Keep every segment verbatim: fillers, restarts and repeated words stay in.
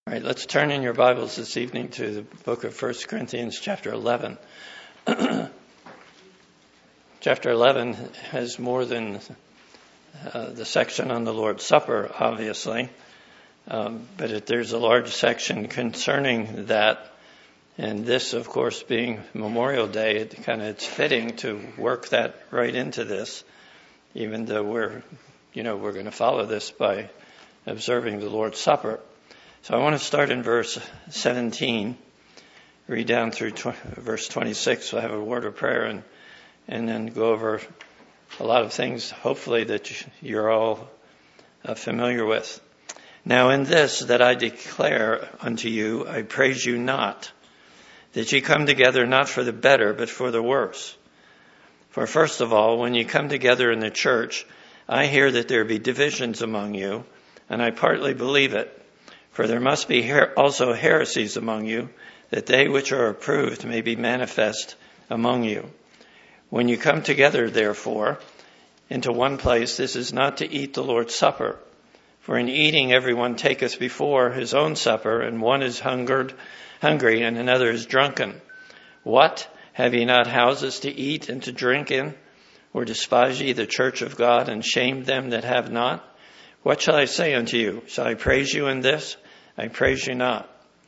All right, let's turn in your Bibles this evening to the book of First Corinthians chapter eleven. Chapter eleven has more than uh, the section on the Lord's Supper, obviously, um, but it, there's a large section concerning that. And this, of course, being Memorial Day, it kind of it's fitting to work that right into this, even though we're, you know, we're going to follow this by observing the Lord's Supper. So I want to start in verse seventeen, read down through tw- verse twenty-six. We'll have a word of prayer and and then go over a lot of things, hopefully, that you're all uh, familiar with. Now in this that I declare unto you, I praise you not, that ye come together not for the better, but for the worse. For first of all, when ye come together in the church, I hear that there be divisions among you, and I partly believe it. For there must be her- also heresies among you, that they which are approved may be manifest among you. When you come together, therefore, into one place, this is not to eat the Lord's Supper. For in eating everyone taketh before his own supper, and one is hungered, hungry, and another is drunken. What? Have ye not houses to eat and to drink in? Or despise ye the church of God, and shame them that have not? What shall I say unto you? Shall I praise you in this? I praise you not.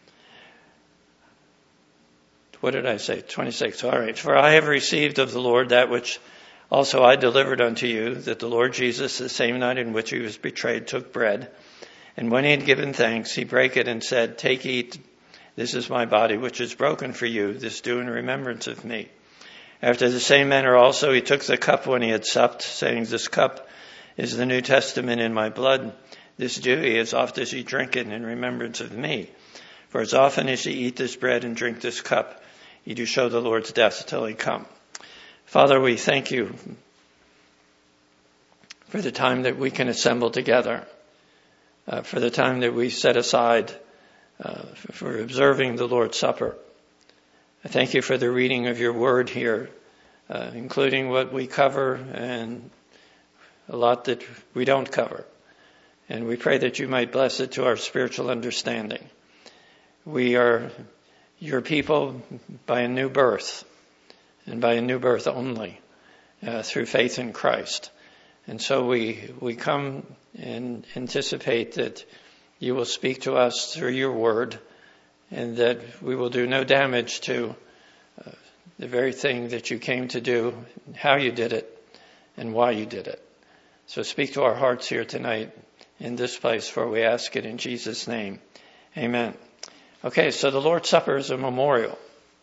What did I say? twenty-six. All right. For I have received of the Lord that which also I delivered unto you, that the Lord Jesus, the same night in which he was betrayed, took bread. And when he had given thanks, he brake it and said, Take, eat. This is my body, which is broken for you. This do in remembrance of me. After the same manner also he took the cup when he had supped, saying, This cup is the New Testament in my blood. This do ye as oft as ye drink it in remembrance of me. For as often as ye eat this bread and drink this cup, ye do show the Lord's death till he come. Father, we thank you for the time that we can assemble together, uh, for the time that we set aside uh, for observing the Lord's Supper. I thank you for the reading of your word here, uh, including what we cover and a lot that we don't cover. And we pray that you might bless it to our spiritual understanding. We are your people by a new birth, and by a new birth only, uh, through faith in Christ. And so we we come and anticipate that you will speak to us through your word, and that we will do no damage to uh, the very thing that you came to do, how you did it, and why you did it. So speak to our hearts here tonight in this place, for we ask it in Jesus' name. Amen. Okay, so the Lord's Supper is a memorial.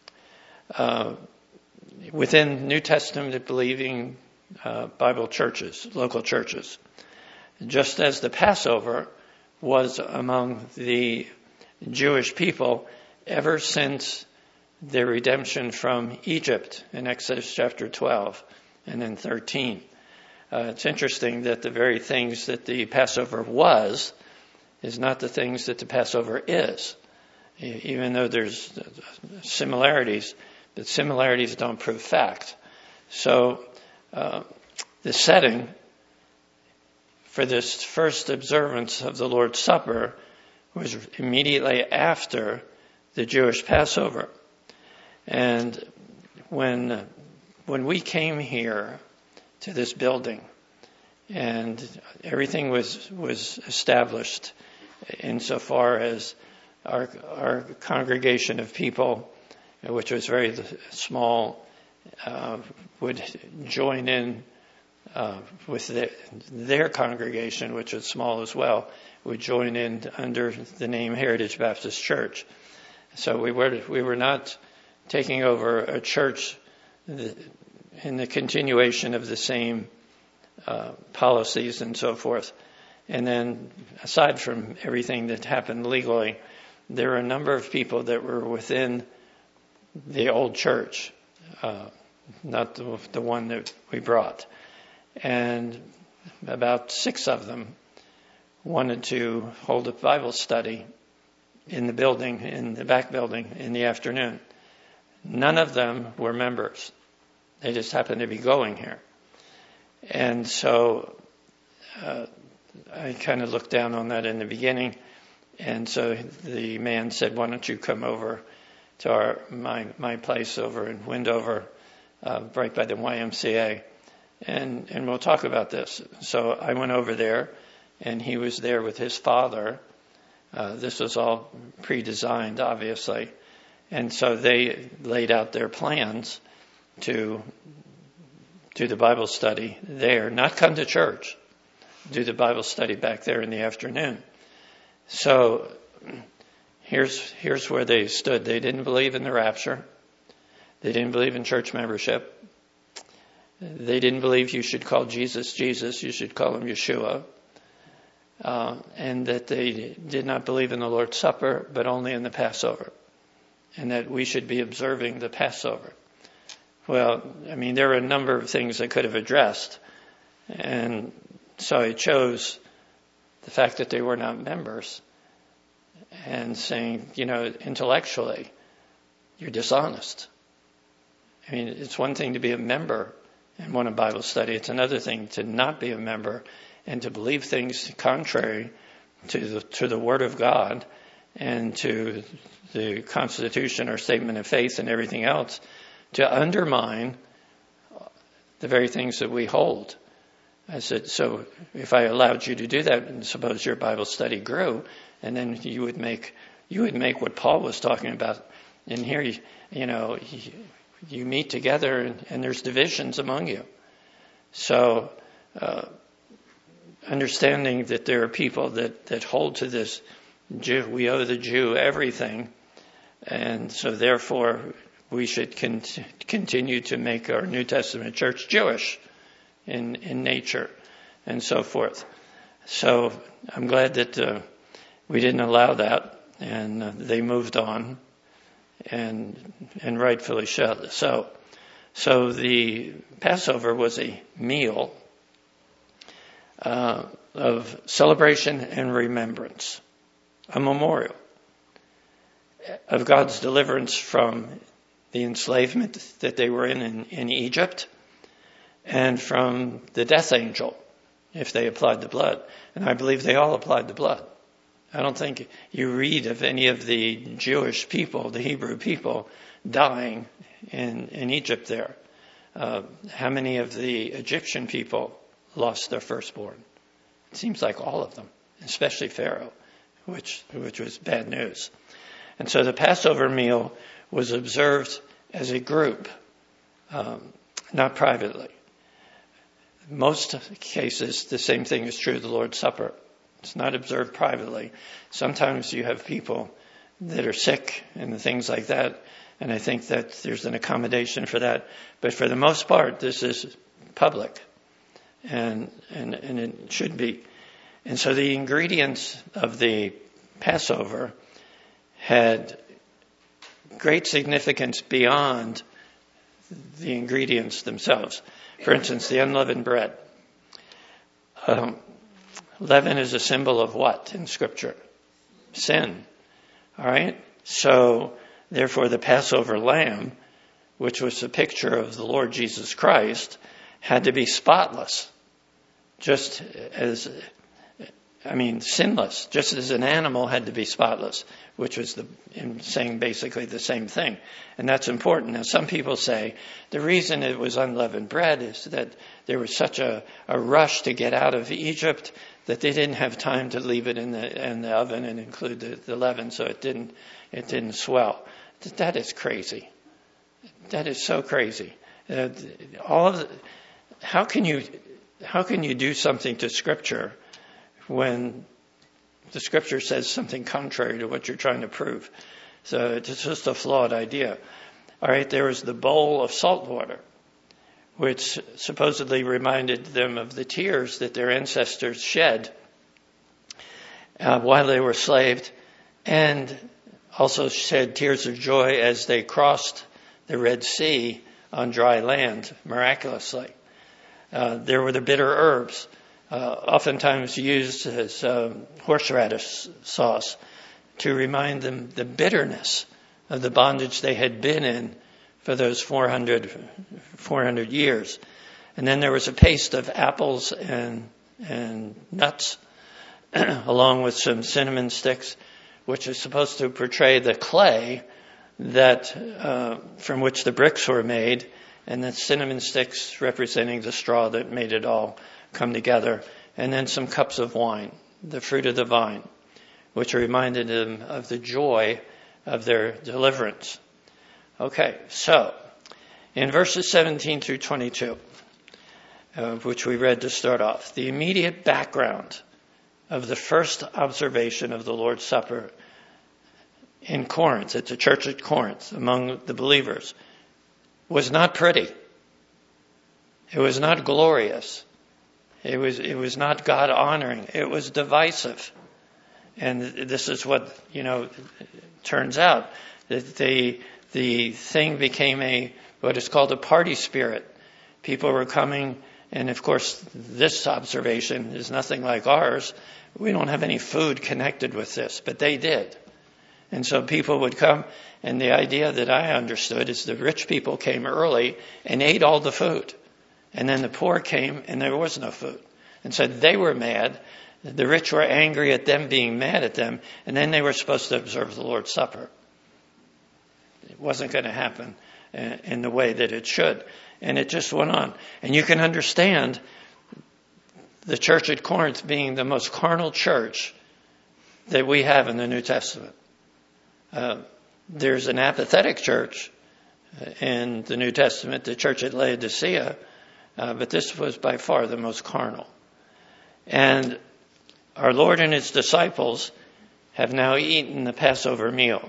Uh, within New Testament believing uh, Bible churches, local churches, just as the Passover was among the Jewish people ever since their redemption from Egypt in Exodus chapter twelve and then thirteen. Uh, it's interesting that the very things that the Passover was is not the things that the Passover is. Even though there's similarities, but similarities don't prove fact. So uh, the setting for this first observance of the Lord's Supper was immediately after the Jewish Passover. And when when we came here to this building, and everything was was established insofar as our our congregation of people, which was very small, uh, would join in uh, with the, their congregation, which was small as well, would join in under the name Heritage Baptist Church. So we were we were not taking over a church in the continuation of the same uh, policies and so forth. And then, aside from everything that happened legally, there were a number of people that were within the old church, uh, not the, the one that we brought. And about six of them wanted to hold a Bible study in the building, in the back building, in the afternoon. None of them were members. They just happened to be going here. And so uh, I kind of looked down on that in the beginning. and so the man said, "Why don't you come over to our my my place over in Windover, uh, right by the Y M C A, and and we'll talk about this." So I went over there, and he was there with his father. Uh, this was all pre-designed, obviously, and so they laid out their plans to do the Bible study there, not come to church, do the Bible study back there in the afternoon. So here's here's where they stood. They didn't believe in the rapture. They didn't believe in church membership. They didn't believe you should call Jesus Jesus. You should call him Yeshua. Uh, and that they did not believe in the Lord's Supper, but only in the Passover. And that we should be observing the Passover. Well, I mean, there were a number of things they could have addressed. And so I chose the fact that they were not members and saying, you know, intellectually, you're dishonest. I mean, it's one thing to be a member and want a Bible study. It's another thing to not be a member and to believe things contrary to the, to the Word of God and to the Constitution or Statement of Faith and everything else, to undermine the very things that we hold. I said, so if I allowed you to do that, and suppose your Bible study grew, and then you would make you would make what Paul was talking about. And here, you, you know, you, you meet together, and, and there's divisions among you. So, uh, understanding that there are people that, that hold to this Jew, we owe the Jew everything, and so therefore we should con- continue to make our New Testament church Jewish in, in nature and so forth. So I'm glad that uh, we didn't allow that, and uh, they moved on, and and rightfully so. So the Passover was a meal uh, of celebration and remembrance, a memorial of God's deliverance from the enslavement that they were in, in in Egypt, and from the death angel, if they applied the blood. And I believe they all applied the blood. I don't think you read of any of the Jewish people, the Hebrew people, dying in, in Egypt there. Uh, how many of the Egyptian people lost their firstborn? It seems like all of them, especially Pharaoh, which which was bad news. And so the Passover meal was observed as a group, um, not privately. Most cases, the same thing is true of the Lord's Supper. It's not observed privately. Sometimes you have people that are sick and things like that, and I think that there's an accommodation for that. But for the most part, this is public, and and, and it should be. And so the ingredients of the Passover had great significance beyond the ingredients themselves. For instance, the unleavened bread. Um, leaven is a symbol of what in Scripture? Sin. All right? So, therefore, the Passover lamb, which was a picture of the Lord Jesus Christ, had to be spotless. Just as, I mean, sinless. Just as an animal had to be spotless, which was the, in saying basically the same thing. And that's important. Now, some people say the reason it was unleavened bread is that there was such a, a rush to get out of Egypt that they didn't have time to leave it in the in the oven and include the, the leaven, so it didn't it didn't swell. That is crazy. That is so crazy. Uh, all of the, how can you how can you do something to Scripture when the Scripture says something contrary to what you're trying to prove? So it's just a flawed idea. All right, there was the bowl of salt water, which supposedly reminded them of the tears that their ancestors shed uh, while they were enslaved, and also shed tears of joy as they crossed the Red Sea on dry land, miraculously. Uh, there were the bitter herbs, uh, oftentimes used as um, horseradish sauce, to remind them the bitterness of the bondage they had been in for those four hundred, four hundred years. And then there was a paste of apples and and nuts, along with some cinnamon sticks, which is supposed to portray the clay that uh, from which the bricks were made, and then cinnamon sticks representing the straw that made it all come together, and then some cups of wine, the fruit of the vine, which reminded them of the joy of their deliverance. Okay, so in verses seventeen through twenty-two, uh, which we read to start off, the immediate background of the first observation of the Lord's Supper in Corinth, at the church at Corinth, among the believers, was not pretty. It was not glorious. It was, it was not God-honoring. It was divisive. And this is what, you know, turns out. That the, the thing became a, what is called a party spirit. People were coming, and of course, this observation is nothing like ours. We don't have any food connected with this, but they did. And so people would come, and the idea that I understood is the rich people came early and ate all the food. And then the poor came and there was no food. And so they were mad. The rich were angry at them being mad at them. And then they were supposed to observe the Lord's Supper. It wasn't going to happen in the way that it should. And it just went on. And you can understand the church at Corinth being the most carnal church that we have in the New Testament. Uh, there's an apathetic church in the New Testament, the church at Laodicea, uh, but this was by far the most carnal. And our Lord and his disciples have now eaten the Passover meal.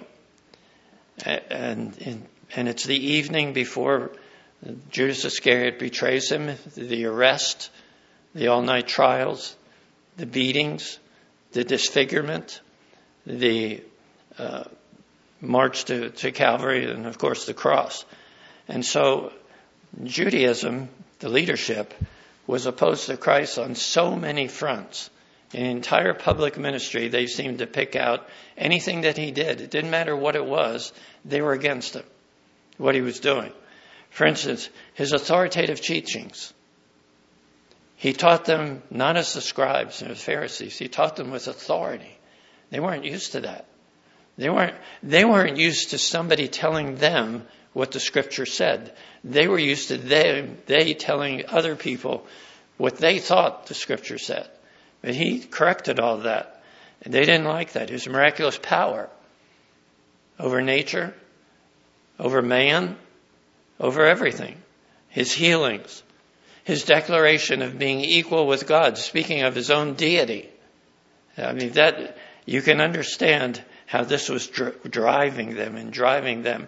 And, and it's the evening before Judas Iscariot betrays him, the arrest, the all-night trials, the beatings, the disfigurement, the uh, march to, to Calvary, and of course the cross. And so Judaism, the leadership, was opposed to Christ on so many fronts. In entire public ministry, they seemed to pick out anything that he did. It didn't matter what it was, they were against him, what he was doing. For instance, his authoritative teachings. He taught them not as the scribes and the Pharisees. He taught them with authority. They weren't used to that. They weren't, they weren't used to somebody telling them what the scripture said. They were used to them, they telling other people what they thought the scripture said. But he corrected all of that. And they didn't like that. His miraculous power over nature, over man, over everything. His healings. His declaration of being equal with God, speaking of his own deity. I mean, that you can understand how this was dr- driving them and driving them.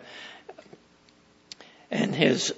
And his,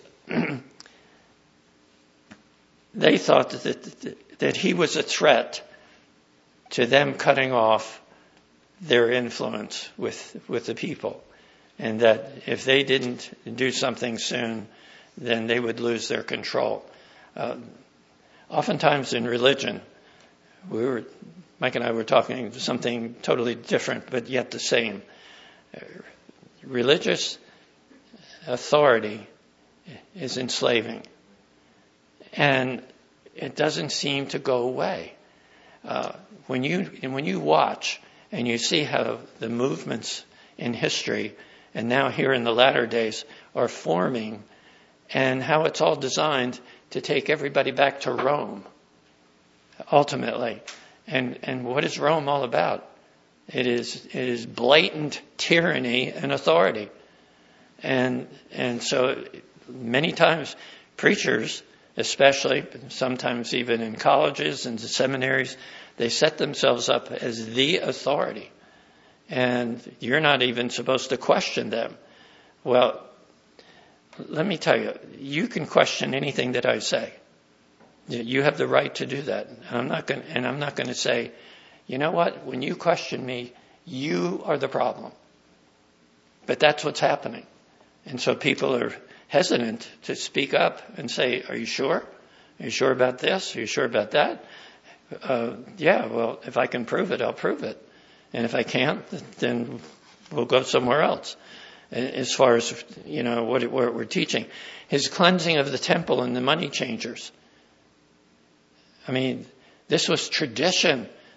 they thought that, that, that he was a threat to them cutting off their influence with, with the people. And that if they didn't do something soon, then they would lose their control. Uh, oftentimes in religion, we were, Mike and I were talking something totally different, but yet the same. Uh, religious authority is enslaving, and it doesn't seem to go away. Uh, when you and when you watch and you see how the movements in history and now here in the latter days are forming, and how it's all designed to take everybody back to Rome, ultimately. And and what is Rome all about? It is it is blatant tyranny and authority. And and so many times preachers, especially, sometimes even in colleges and seminaries, they set themselves up as the authority. And you're not even supposed to question them. Well, let me tell you, you can question anything that I say. You have the right to do that. And I'm not going, and I'm not going to say, you know what? When you question me, you are the problem. But that's what's happening. And so people are hesitant to speak up and say, are you sure? Are you sure about this? Are you sure about that? Uh, yeah, well, if I can prove it, I'll prove it. And if I can't, then we'll go somewhere else. As far as, you know, what, it, what we're teaching. His cleansing of the temple and the money changers. I mean, this was tradition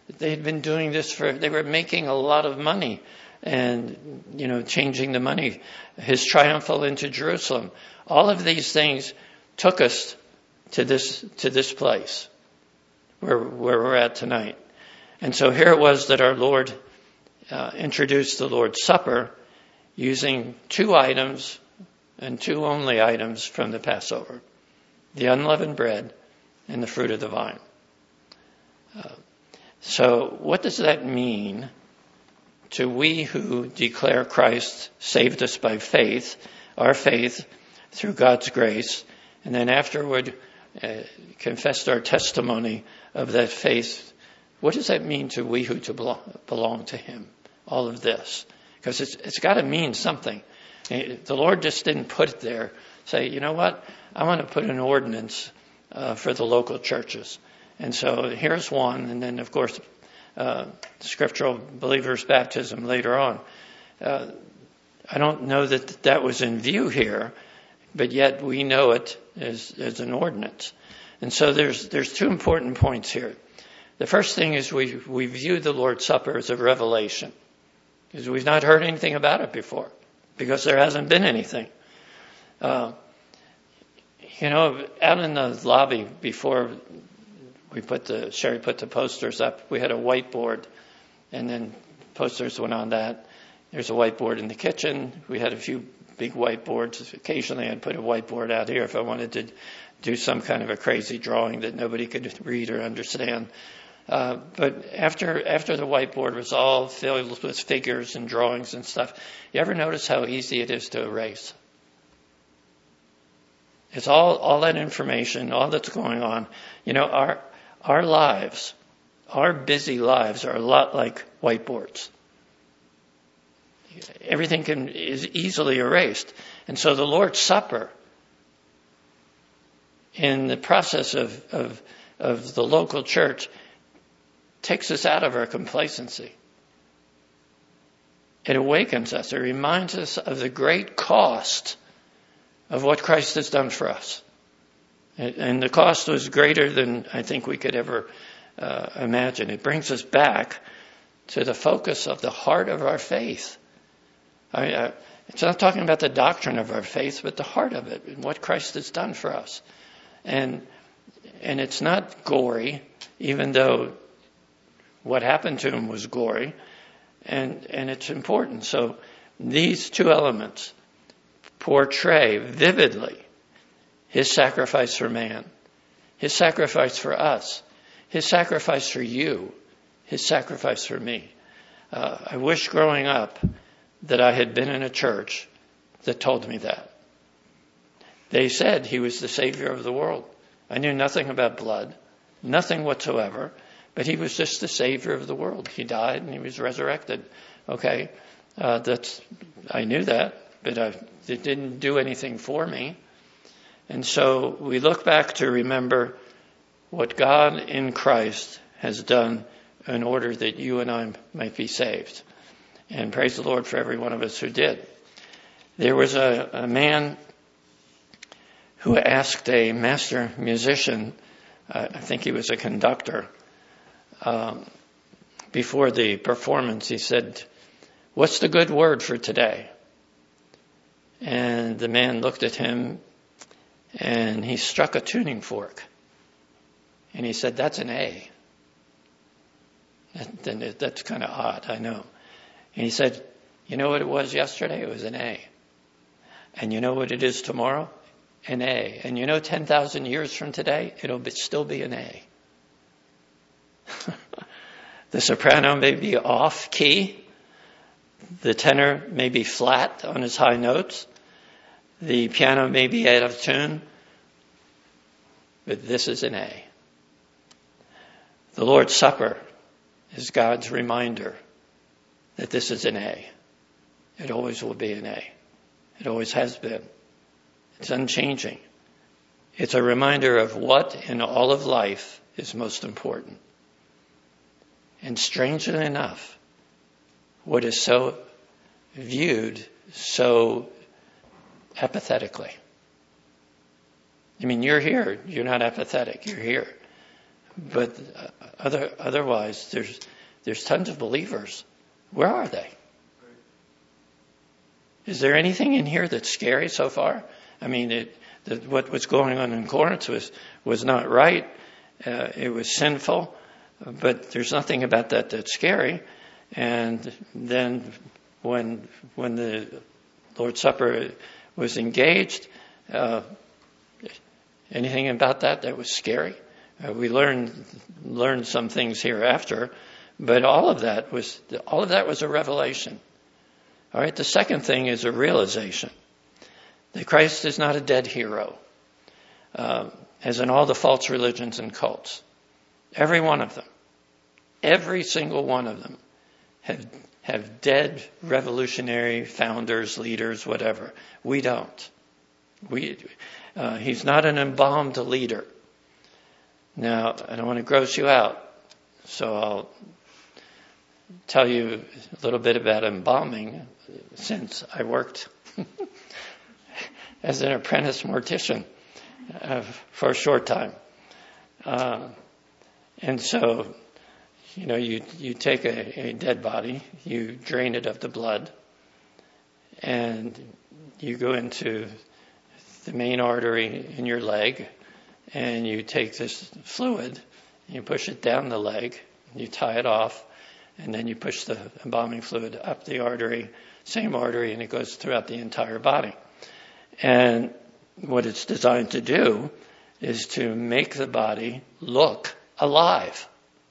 They had been doing this for, they were making a lot of money and, you know, changing the money. His triumphal into Jerusalem. All of these things took us to this, to this place where, where we're at tonight. And so here it was that our Lord uh, introduced the Lord's Supper using two items and two only items from the Passover. The unleavened bread and the fruit of the vine. Uh, so what does that mean to we who declare Christ saved us by faith, our faith through God's grace, and then afterward uh, confessed our testimony of that faith? What does that mean to we who to belong, belong to him? All of this. Because it's, it's got to mean something. The Lord just didn't put it there. Say, you know what? I want to put an ordinance uh, for the local churches. And so here's one. And then, of course, uh, scriptural believers' baptism later on. Uh, I don't know that that was in view here, but yet we know it as, as an ordinance. And so there's there's two important points here. The first thing is we, we view the Lord's Supper as a revelation. Because we've not heard anything about it before. Because there hasn't been anything. Uh, you know, out in the lobby before we put the, Sherry put the posters up, we had a whiteboard. And then posters went on that. There's a whiteboard in the kitchen. We had a few big whiteboards. Occasionally I'd put a whiteboard out here if I wanted to do some kind of a crazy drawing that nobody could read or understand. Uh, but after after the whiteboard was all filled with figures and drawings and stuff, you ever notice how easy it is to erase? It's all all that information, all that's going on. You know, our our lives, our busy lives are a lot like whiteboards. Everything can is easily erased. And so the Lord's Supper, in the process of of, of the local church, takes us out of our complacency. It awakens us. It reminds us of the great cost of what Christ has done for us. And the cost was greater than I think we could ever uh, imagine. It brings us back to the focus of the heart of our faith. I, uh, it's not talking about the doctrine of our faith, but the heart of it and what Christ has done for us. And and it's not gory, even though what happened to him was gory, and, and it's important. So these two elements portray vividly his sacrifice for man, his sacrifice for us, his sacrifice for you, his sacrifice for me. Uh, I wish growing up that I had been in a church that told me that. They said he was the Savior of the world. I knew nothing about blood, nothing whatsoever. But he was just the Savior of the world. He died and he was resurrected. Okay, uh, that's I knew that, but I, it didn't do anything for me. And so we look back to remember what God in Christ has done in order that you and I might be saved. And praise the Lord for every one of us who did. There was a, a man who asked a master musician, uh, I think he was a conductor, Um, before the performance, he said, "What's the good word for today?" And the man looked at him and he struck a tuning fork. And he said, "That's an A." That, that's kind of odd, I know. And he said, "You know what it was yesterday? It was an A. And you know what it is tomorrow? An A. And you know ten thousand years from today, it'll be, still be an A." The soprano may be off key. The tenor may be flat on his high notes. The piano may be out of tune. But this is an A. The Lord's Supper is God's reminder that this is an A. It always will be an A. It always has been. It's unchanging. It's a reminder of what in all of life is most important. And strangely enough, what is so viewed so apathetically. I mean, you're here. You're not apathetic. You're here. but other, otherwise, there's there's tons of believers. Where are they? Is there anything in here that's scary so far? I mean, it, the, what was going on in Corinth was was not right. Uh, it was sinful, but there's nothing about that that's scary. And then when when the Lord's Supper was engaged, uh, anything about that that was scary? Uh, we learned learned some things hereafter, but all of that was all of that was a revelation. All right. The second thing is a realization that Christ is not a dead hero, uh, as in all the false religions and cults. Every one of them, every single one of them, have have dead revolutionary founders, leaders, whatever. We don't. We uh, he's not an embalmed leader. Now, I don't want to gross you out, so I'll tell you a little bit about embalming, since I worked as an apprentice mortician uh, for a short time. Uh, and so, you know, you, you take a, a dead body, you drain it of the blood, and you go into the main artery in your leg, and you take this fluid, you push it down the leg, you tie it off, and then you push the embalming fluid up the artery, same artery, and it goes throughout the entire body. And what it's designed to do is to make the body look alive.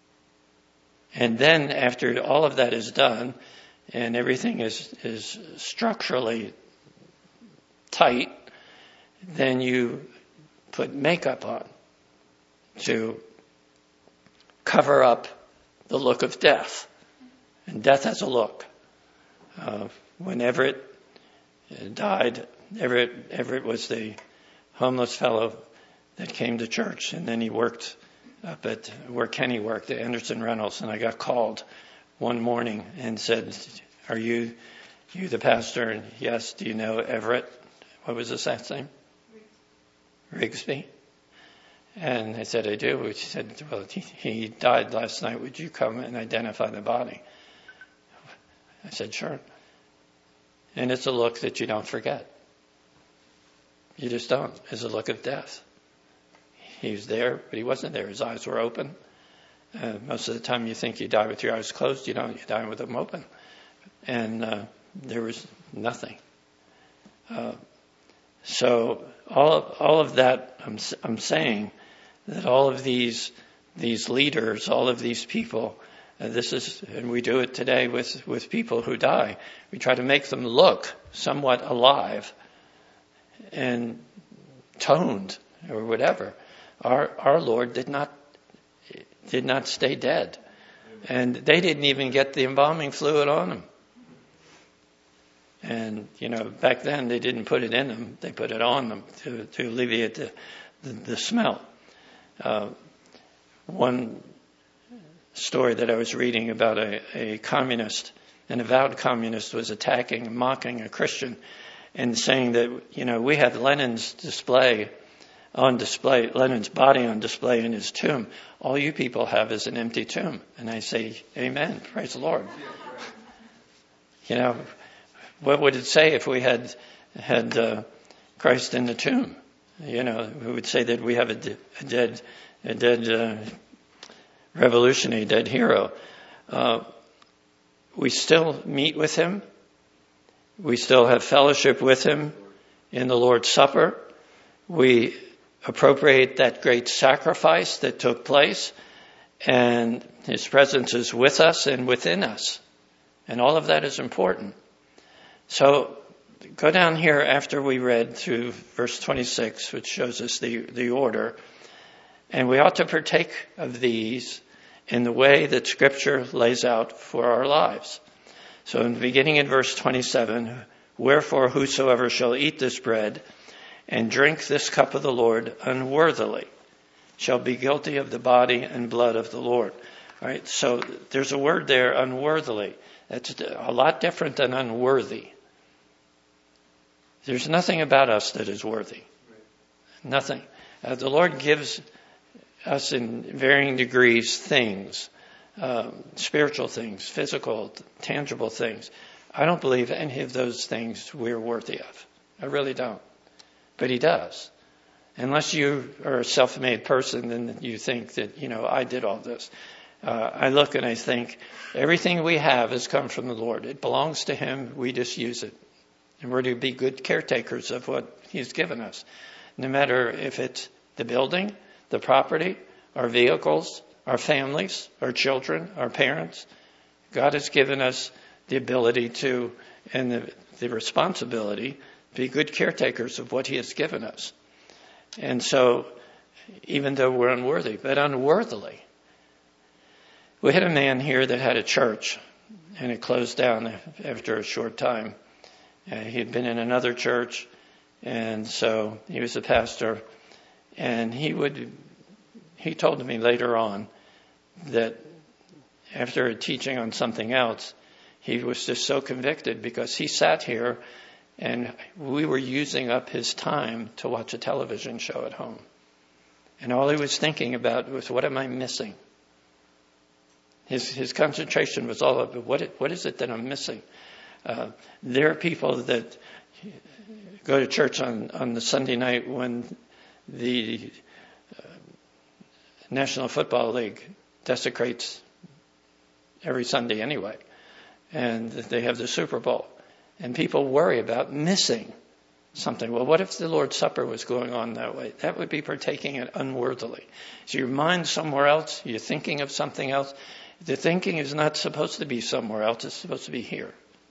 And then after all of that is done, and everything is, is structurally tight, then you put makeup on to cover up the look of death. And death has a look. Uh, when Everett died, Everett, Everett was the homeless fellow that came to church, and then he worked up at where Kenny worked at Anderson Reynolds, and I got called one morning and said, "Are you you the pastor?" And yes. Do you know Everett? What was his last name? Rigsby. And I said, "I do." She said, "Well, he, he died last night. Would you come and identify the body?" I said, "Sure." And it's a look that you don't forget. You just don't. It's a look of death. He was there, but he wasn't there. His eyes were open. Uh, most of the time you think you die with your eyes closed. You don't. You die with them open. And uh, there was nothing. Uh, so all of, all of that, I'm, I'm saying that all of these these leaders, all of these people, uh, this is, and we do it today with, with people who die. We try to make them look somewhat alive and toned or whatever. Our our Lord did not did not stay dead, and they didn't even get the embalming fluid on him. And you know, back then they didn't put it in them; they put it on them to to alleviate the the, the smell. Uh, one story that I was reading about a, a communist, an avowed communist, was attacking and mocking a Christian, and saying that, you know, we have Lenin's display on display, Lenin's body on display in his tomb. All you people have is an empty tomb. And I say, amen, praise the Lord. You know, what would it say if we had had uh, Christ in the tomb? You know, we would say that we have a, de- a dead, a dead uh, revolutionary, dead hero. Uh, we still meet with him. We still have fellowship with him in the Lord's Supper. We appropriate that great sacrifice that took place, and his presence is with us and within us. And all of that is important. So go down here after we read through verse twenty-six, which shows us the, the order. And we ought to partake of these in the way that Scripture lays out for our lives. So in the beginning in verse twenty-seven, wherefore whosoever shall eat this bread and drink this cup of the Lord unworthily shall be guilty of the body and blood of the Lord. All right, so there's a word there, unworthily. That's a lot different than unworthy. There's nothing about us that is worthy. Nothing. Uh, the Lord gives us in varying degrees things, um, spiritual things, physical, tangible things. I don't believe any of those things we're worthy of. I really don't. But he does. Unless you are a self-made person, then you think that, you know, I did all this. Uh, I look and I think everything we have has come from the Lord. It belongs to him. We just use it. And we're to be good caretakers of what he's given us. No matter if it's the building, the property, our vehicles, our families, our children, our parents. God has given us the ability to, and the, the responsibility, to be good caretakers of what he has given us. And so, even though we're unworthy, but unworthily. We had a man here that had a church, and it closed down after a short time. Uh, he had been in another church, and so he was a pastor. And he would, he told me later on that after teaching on something else, he was just so convicted because he sat here and we were using up his time to watch a television show at home. And all he was thinking about was, what am I missing? His his concentration was all about, what, what is it that I'm missing? Uh, there are people that go to church on, on the Sunday night when the uh, National Football League desecrates every Sunday anyway. And they have the Super Bowl. And people worry about missing something. Well, what if the Lord's Supper was going on that way? That would be partaking it unworthily. So your mind's somewhere else. You're thinking of something else. The thinking is not supposed to be somewhere else. It's supposed to be here.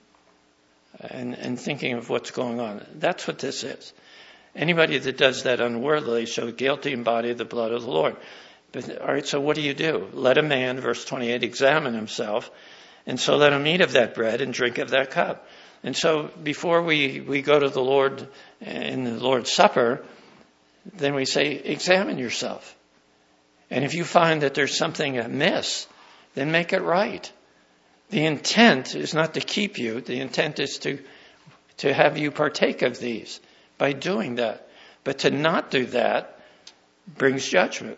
And, and thinking of what's going on. That's what this is. Anybody that does that unworthily shall guilty embody the blood of the Lord. But, all right, so what do you do? Let a man, verse twenty-eight, examine himself. And so let him eat of that bread and drink of that cup. And so before we, we go to the Lord in the Lord's Supper, then we say, examine yourself. And if you find that there's something amiss, then make it right. The intent is not to keep you. The intent is to, to have you partake of these by doing that. But to not do that brings judgment.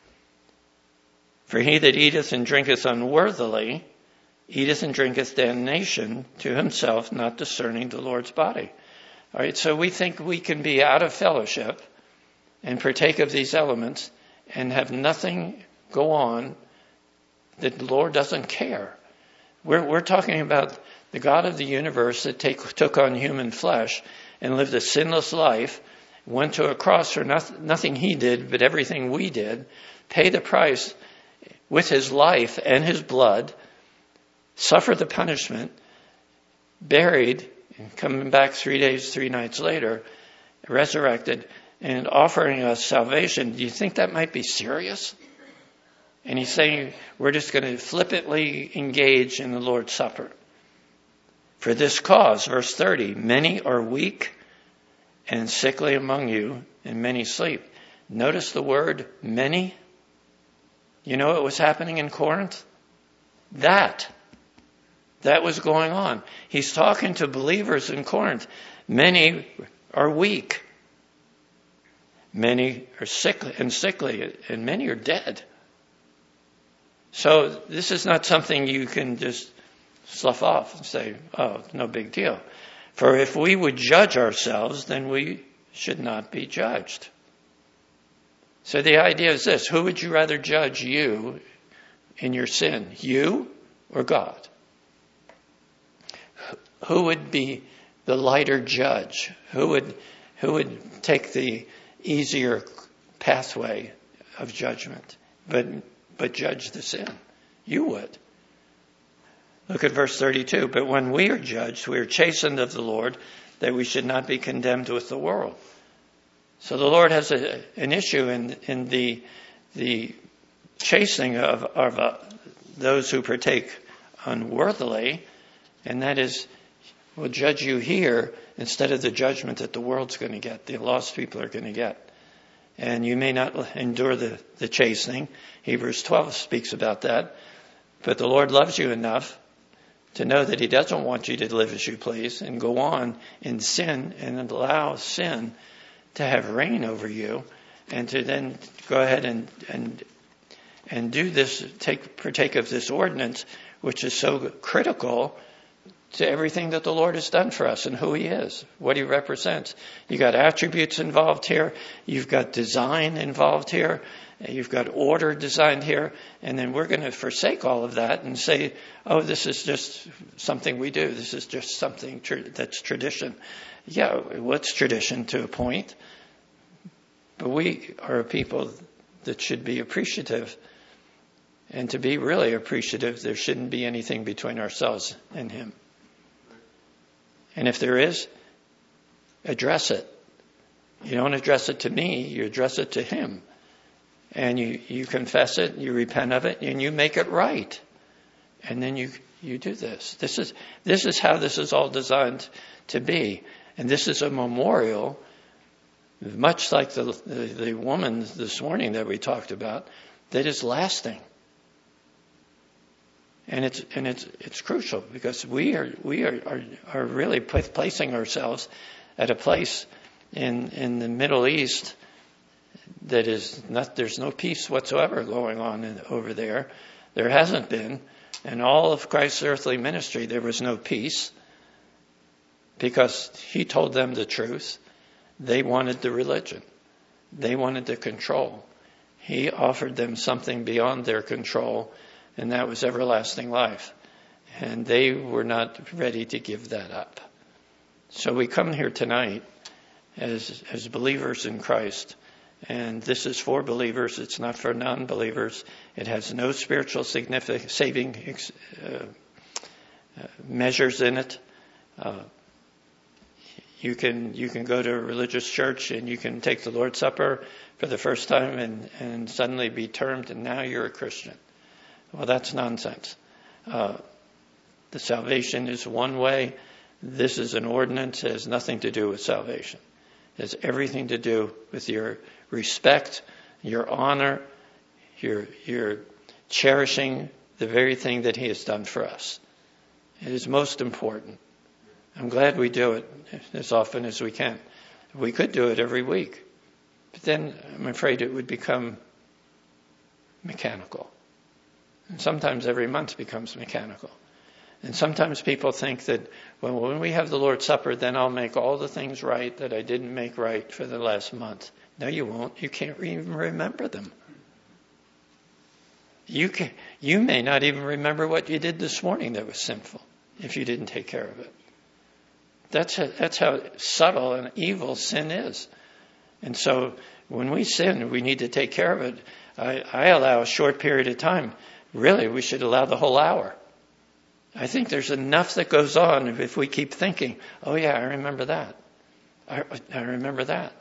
For he that eateth and drinketh unworthily eateth and drinketh damnation to himself, not discerning the Lord's body. All right, so we think we can be out of fellowship and partake of these elements and have nothing go on that the Lord doesn't care. We're, we're talking about the God of the universe that take, took on human flesh and lived a sinless life, went to a cross for nothing, nothing he did, but everything we did, paid the price with his life and his blood, suffered the punishment, buried, and coming back three days, three nights later, resurrected, and offering us salvation. Do you think that might be serious? And he's saying we're just going to flippantly engage in the Lord's Supper. For this cause, verse thirty, many are weak and sickly among you, and many sleep. Notice the word many. You know what was happening in Corinth? That. That was going on. He's talking to believers in Corinth. Many are weak. Many are sickly and sickly, and many are dead. So this is not something you can just slough off and say, oh, no big deal. For if we would judge ourselves, then we should not be judged. So the idea is this: who would you rather judge you in your sin? You or God? Who would be the lighter judge? Who would who would take the easier pathway of judgment, but but judge the sin? You would. Look at verse thirty-two. But when we are judged, we are chastened of the Lord, that we should not be condemned with the world. So the Lord has a, an issue in in the the chastening of, of uh, those who partake unworthily, and that is, will judge you here instead of the judgment that the world's going to get, the lost people are going to get. And you may not endure the, the chastening. Hebrews twelve speaks about that. But the Lord loves you enough to know that he doesn't want you to live as you please and go on in sin and allow sin to have reign over you. and to then go ahead and and and do this, take partake of this ordinance, which is so critical to everything that the Lord has done for us and who he is, what he represents. You got attributes involved here. You've got design involved here. You've got order designed here. And then we're going to forsake all of that and say, oh, this is just something we do. This is just something tr- that's tradition. Yeah, what's tradition to a point? But we are a people that should be appreciative. And to be really appreciative, there shouldn't be anything between ourselves and him. And if there is, address it. You don't address it to me, you address it to him. And you, you confess it, you repent of it, and you make it right. And then you you do this. This is this is how this is all designed to be. And this is a memorial, much like the, the, the woman this morning that we talked about, that is lasting. And it's and it's it's crucial because we are we are are, are really placing ourselves at a place in in the Middle East that is not, there's no peace whatsoever going on in, over there. There hasn't been. In all of Christ's earthly ministry, there was no peace because he told them the truth. They wanted the religion. They wanted the control. He offered them something beyond their control, and that was everlasting life. And they were not ready to give that up. So we come here tonight as as believers in Christ. And this is for believers. It's not for non-believers. It has no spiritual significant saving uh, uh, measures in it. Uh, you can you can go to a religious church and you can take the Lord's Supper for the first time and, and suddenly be termed, and now you're a Christian. Well, that's nonsense. Uh, the salvation is one way. This is an ordinance. It has nothing to do with salvation. It has everything to do with your respect, your honor, your your cherishing the very thing that he has done for us. It is most important. I'm glad we do it as often as we can. We could do it every week, but then I'm afraid it would become mechanical. And sometimes every month becomes mechanical. And sometimes people think that, well, when we have the Lord's Supper, then I'll make all the things right that I didn't make right for the last month. No, you won't. You can't even remember them. You can, you may not even remember what you did this morning that was sinful if you didn't take care of it. That's how, that's how subtle and evil sin is. And so when we sin, we need to take care of it. I, I allow a short period of time. Really, we should allow the whole hour. I think there's enough that goes on if we keep thinking, oh yeah, I remember that. I, I remember that.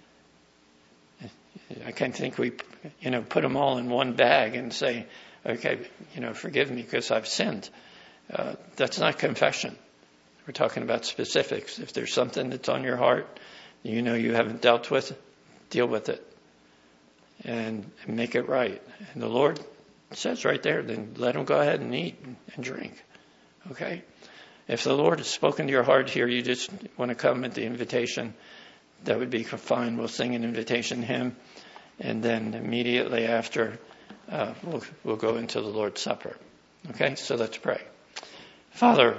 I can't think we, you know, put them all in one bag and say, okay, you know, forgive me because I've sinned. Uh, that's not confession. We're talking about specifics. If there's something that's on your heart, you know you haven't dealt with, deal with it and, and make it right. And the Lord says right there, then let them go ahead and eat and drink. Okay? If the Lord has spoken to your heart here, you just want to come at the invitation, that would be fine. We'll sing an invitation hymn, and then immediately after, uh, we'll, we'll go into the Lord's Supper. Okay? So let's pray. Father,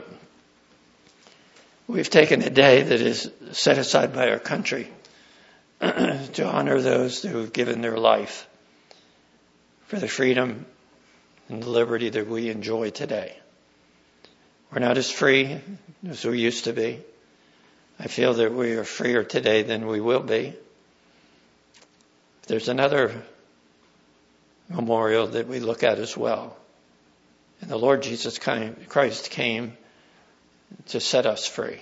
we've taken a day that is set aside by our country to honor those who have given their life for the freedom and the liberty that we enjoy today. We're not as free as we used to be. I feel that we are freer today than we will be. There's another memorial that we look at as well. And the Lord Jesus Christ came to set us free.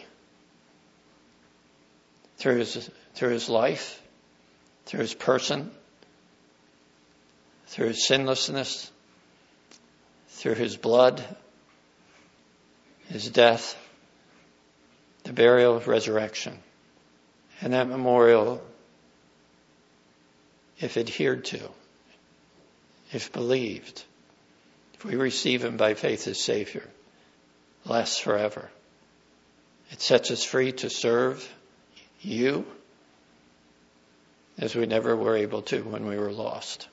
Through his, through his life, through his person, through his sinlessness, through his blood, his death, the burial, resurrection. And that memorial, if adhered to, if believed, if we receive him by faith as Savior, lasts forever. It sets us free to serve you as we never were able to when we were lost.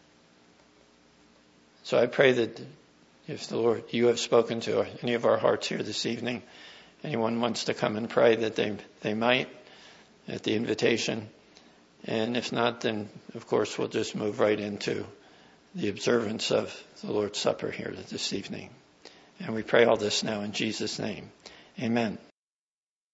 So I pray that if the Lord, you have spoken to any of our hearts here this evening, anyone wants to come and pray, that they, they might at the invitation. And if not, then of course we'll just move right into the observance of the Lord's Supper here this evening. And we pray all this now in Jesus' name. Amen.